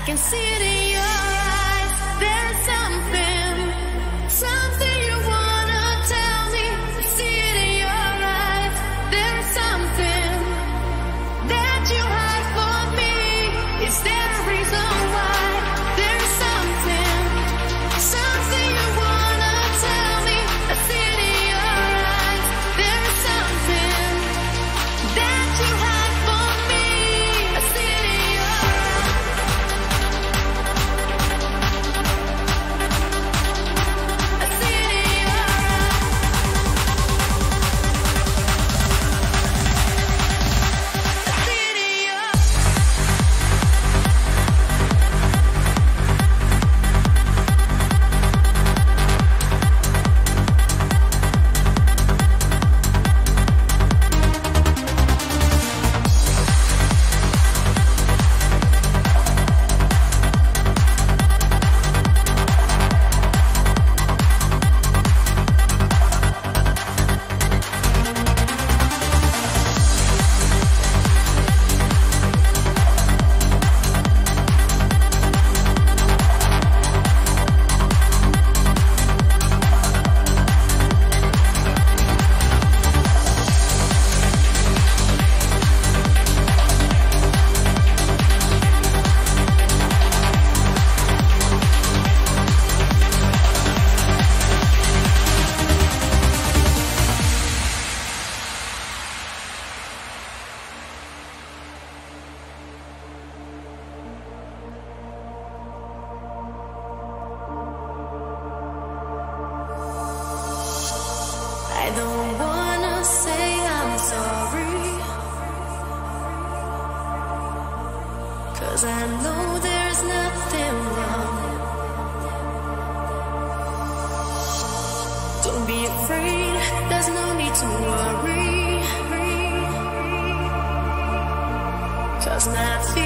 can see it in your eyes. There's something you wanna tell me. I see it in your eyes. There's something that you hide from me. Is there a reason why? There's something you wanna tell me. I see it in your eyes. There's something that you hide from me. I see it in your eyes. I see it in your eyes. I see it in your eyes. I don't wanna say I'm sorry, 'cause I know there's nothing wrong. Don't be afraid, there's no need to worry, 'cause my feelings